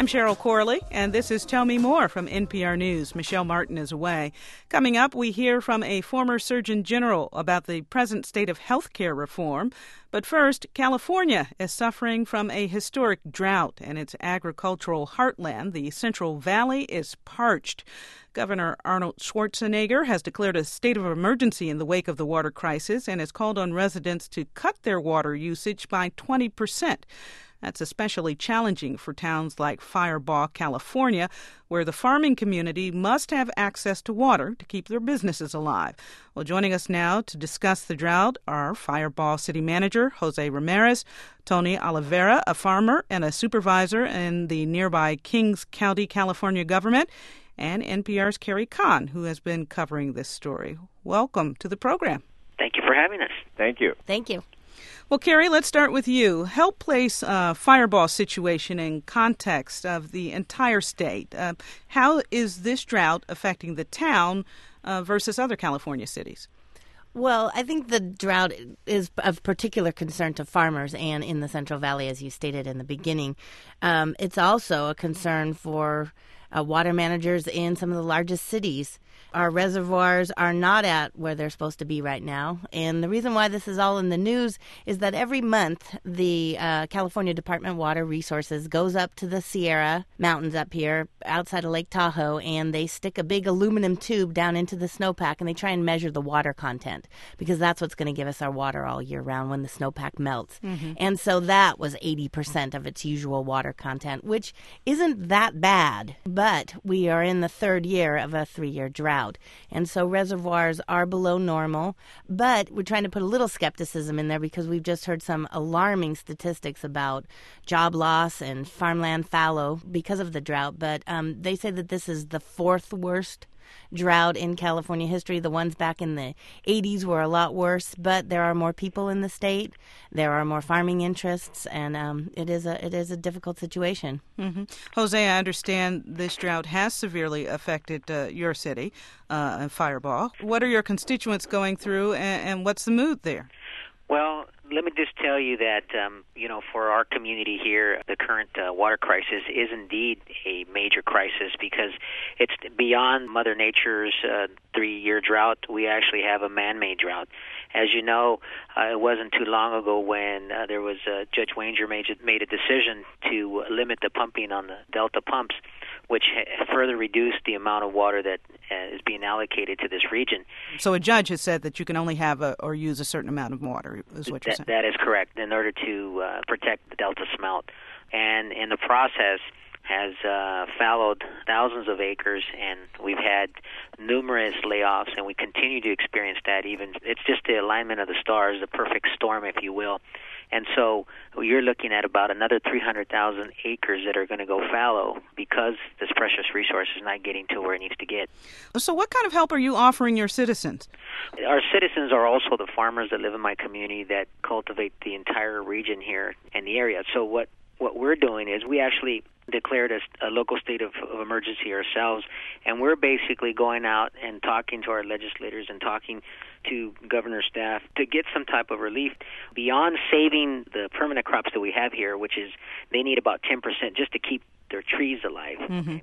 I'm Cheryl Corley, and this is Tell Me More from NPR News. Michelle Martin is away. Coming up, we hear from a former Surgeon General about the present state of health care reform. But first, California is suffering from a historic drought, and its agricultural heartland, the Central Valley, is parched. Governor Arnold Schwarzenegger has declared a state of emergency in the wake of the water crisis and has called on residents to cut their water usage by 20%. That's especially challenging for towns like Firebaugh, California, where the farming community must have access to water to keep their businesses alive. Well, joining us now to discuss the drought are Firebaugh City Manager Jose Ramirez, Tony Oliveira, a farmer and a supervisor in the nearby Kings County, California government, and NPR's Carrie Kahn, who has been covering this story. Welcome to the program. Thank you for having us. Thank you. Thank you. Well, Carrie, let's start with you. Help place Firebaugh's situation in context of the entire state. How is this drought affecting the town versus other California cities? Well, I think the drought is of particular concern to farmers and in the Central Valley, as you stated in the beginning. It's also a concern for water managers in some of the largest cities. Our reservoirs are not at where they're supposed to be right now. And the reason why this is all in the news is that every month the California Department of Water Resources goes up to the Sierra Mountains up here outside of Lake Tahoe, and they stick a big aluminum tube down into the snowpack, and they try and measure the water content because that's what's going to give us our water all year round when the snowpack melts. Mm-hmm. And so that was 80% of its usual water content, which isn't that bad, but we are in the third year of a 3-year drought. And so reservoirs are below normal, but we're trying to put a little skepticism in there because we've just heard some alarming statistics about job loss and farmland fallow because of the drought. But they say that this is the fourth worst drought in California history. The ones back in the 80s were a lot worse, but there are more people in the state. There are more farming interests, and it is a difficult situation. Mm-hmm. Jose, I understand this drought has severely affected your city, Firebaugh. What are your constituents going through, and what's the mood there? Well, let me just tell you that, for our community here, the current water crisis is indeed a major crisis because it's beyond Mother Nature's 3-year drought. We actually have a man-made drought. As you know, it wasn't too long ago when there was Judge Wanger made a decision to limit the pumping on the Delta pumps, which further reduced the amount of water that is being allocated to this region. So a judge has said that you can only have or use a certain amount of water, is what you're saying? That is correct, in order to protect the Delta smelt. And in the process has fallowed thousands of acres, and we've had numerous layoffs, and we continue to experience that. It's just the alignment of the stars, the perfect storm, if you will. And so you're looking at about another 300,000 acres that are going to go fallow because this precious resource is not getting to where it needs to get. So what kind of help are you offering your citizens? Our citizens are also the farmers that live in my community that cultivate the entire region here in the area. So what we're doing is we actually declared a local state of emergency ourselves, and we're basically going out and talking to our legislators and talking to governor's staff to get some type of relief beyond saving the permanent crops that we have here, which is they need about 10% just to keep their trees alive. Mm-hmm.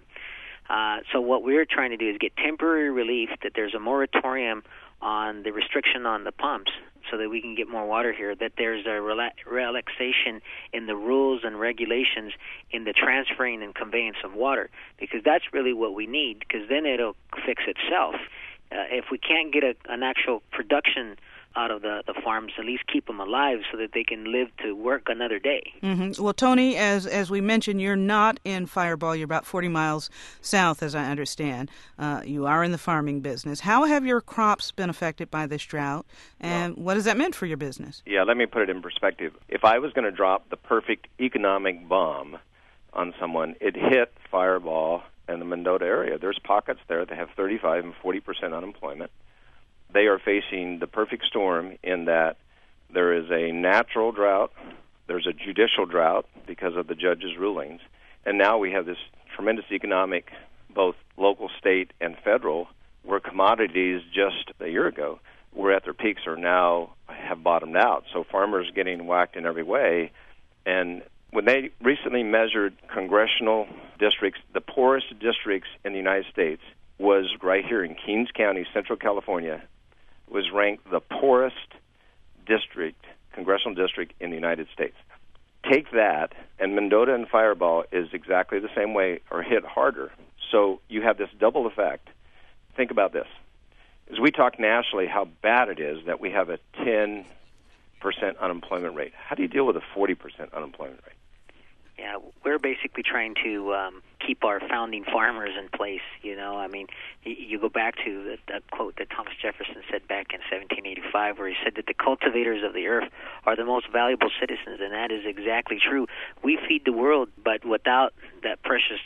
So what we're trying to do is get temporary relief, that there's a moratorium on the restriction on the pumps so that we can get more water here, that there's a relaxation in the rules and regulations in the transferring and conveyance of water, because that's really what we need, because then it'll fix itself. If we can't get an actual production out of the farms, at least keep them alive so that they can live to work another day. Mm-hmm. Well, Tony, as we mentioned, you're not in Firebaugh. You're about 40 miles south, as I understand. You are in the farming business. How have your crops been affected by this drought, and what has that meant for your business? Yeah, let me put it in perspective. If I was going to drop the perfect economic bomb on someone, it hit Firebaugh and the Mendota area. There's pockets there that have 35 and 40% unemployment. They are facing the perfect storm in that there is a natural drought, there's a judicial drought because of the judge's rulings, and now we have this tremendous economic, both local, state, and federal, where commodities just a year ago were at their peaks or now have bottomed out. So farmers getting whacked in every way, and When they recently measured congressional districts, the poorest districts in the United States was right here in Kings County, Central California, was ranked the poorest district, congressional district in the United States. Take that, and Mendota and Fireball is exactly the same way, or hit harder. So you have this double effect. Think about this. As we talk nationally how bad it is that we have a 10% unemployment rate, how do you deal with a 40% unemployment rate? Yeah, we're basically trying to keep our founding farmers in place. I mean, you go back to the quote that Thomas Jefferson said back in 1785, where he said that the cultivators of the earth are the most valuable citizens, and that is exactly true. We feed the world, but without that precious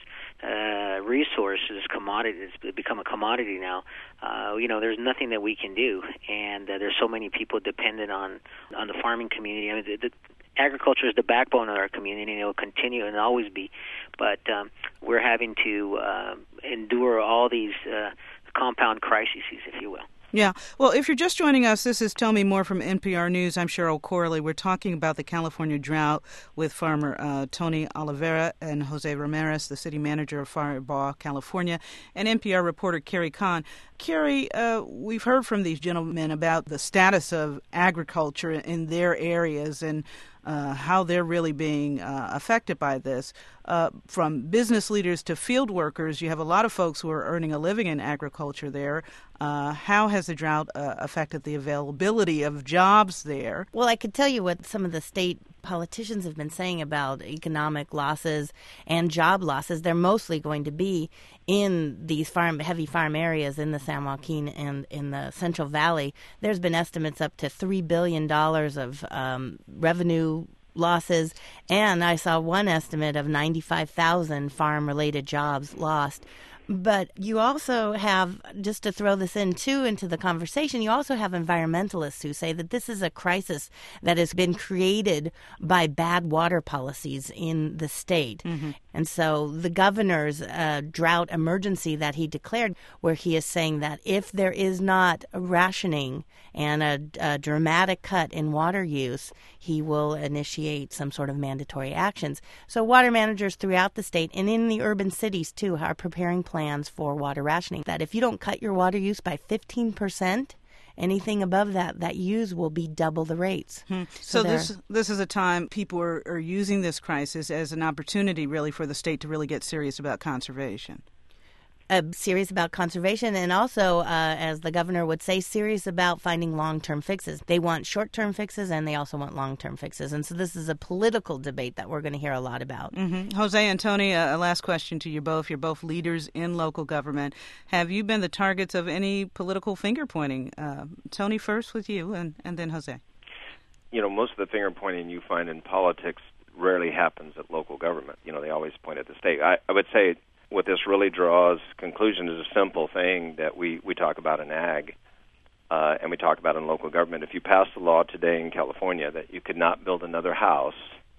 resources, commodities, it's become a commodity now. There's nothing that we can do, and there's so many people dependent on the farming community. I mean, agriculture is the backbone of our community, and it will continue and always be. But we're having to endure all these compound crises, if you will. Yeah. Well, if you're just joining us, this is Tell Me More from NPR News. I'm Cheryl Corley. We're talking about the California drought with farmer Tony Oliveira and Jose Ramirez, the city manager of Fireball, California, and NPR reporter Carrie Kahn. Carrie, we've heard from these gentlemen about the status of agriculture in their areas and how they're really being affected by this. From business leaders to field workers, you have a lot of folks who are earning a living in agriculture there. How has the drought affected the availability of jobs there? Well, I could tell you what some of the state politicians have been saying about economic losses and job losses. They're mostly going to be in these heavy farm areas in the San Joaquin and in the Central Valley. There's been estimates up to $3 billion of revenue losses, and I saw one estimate of 95,000 farm-related jobs lost. But you also have, just to throw this in too into the conversation, you also have environmentalists who say that this is a crisis that has been created by bad water policies in the state. Mm-hmm. And so the governor's drought emergency that he declared, where he is saying that if there is not a rationing and a dramatic cut in water use, he will initiate some sort of mandatory actions. So water managers throughout the state and in the urban cities too are preparing plans for water rationing, that if you don't cut your water use by 15%, anything above that use will be double the rates. So this is a time people are using this crisis as an opportunity really for the state to really get serious about conservation. Serious about conservation, and also, as the governor would say, serious about finding long-term fixes. They want short-term fixes, and they also want long-term fixes. And so this is a political debate that we're going to hear a lot about. Mm-hmm. Jose and Tony, a last question to you both. You're both leaders in local government. Have you been the targets of any political finger-pointing? Tony, first with you, and then Jose. Most of the finger-pointing you find in politics rarely happens at local government. They always point at the state. I would say what this really draws conclusion is a simple thing that we talk about in ag and we talk about in local government. If you passed a law today in California that you could not build another house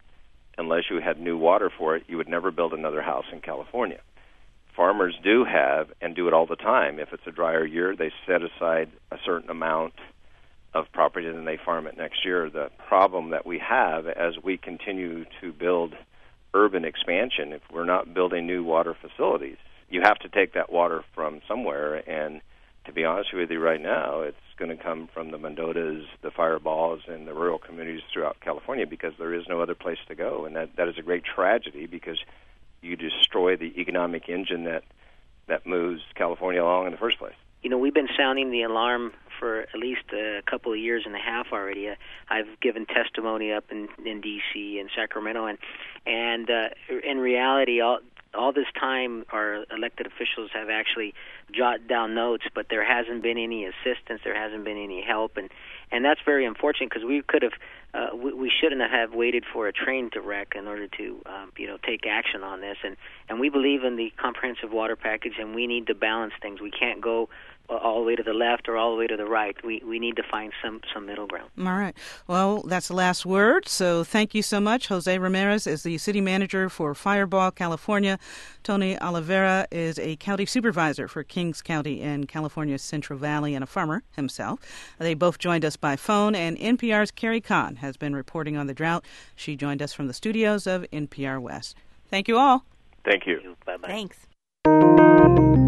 unless you had new water for it, you would never build another house in California. Farmers do have, and do it all the time, if it's a drier year, they set aside a certain amount of property and they farm it next year. The problem that we have as we continue to build urban expansion, if we're not building new water facilities, you have to take that water from somewhere, and to be honest with you right now, it's going to come from the Mendotas, the Fireballs, and the rural communities throughout California because there is no other place to go, and that is a great tragedy because you destroy the economic engine that moves California along in the first place. We've been sounding the alarm for at least a couple of years and a half already. I've given testimony up in D.C. and Sacramento, and in reality, all this time, our elected officials have actually jotted down notes, but there hasn't been any assistance, there hasn't been any help, and that's very unfortunate because we could have, we shouldn't have waited for a train to wreck in order to, take action on this. And we believe in the comprehensive water package, and we need to balance things. We can't go all the way to the left or all the way to the right. We need to find some middle ground. All right. Well, that's the last word. So thank you so much. Jose Ramirez is the city manager for Firebaugh, California. Tony Oliveira is a county supervisor for Kings County in California's Central Valley and a farmer himself. They both joined us by phone, and NPR's Carrie Kahn has been reporting on the drought. She joined us from the studios of NPR West. Thank you all. Thank you. Bye-bye. Thanks.